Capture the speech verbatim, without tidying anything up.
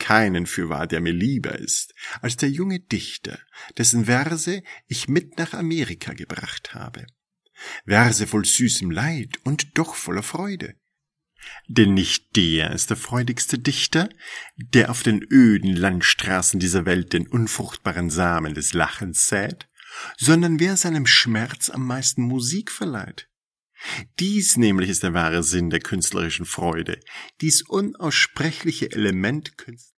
keinen fürwahr, der mir lieber ist, als der junge Dichter, dessen Verse ich mit nach Amerika gebracht habe. Verse voll süßem Leid und doch voller Freude. Denn nicht der ist der freudigste Dichter, der auf den öden Landstraßen dieser Welt den unfruchtbaren Samen des Lachens sät, sondern wer seinem Schmerz am meisten Musik verleiht. Dies nämlich ist der wahre Sinn der künstlerischen Freude, dies unaussprechliche Element Künstler.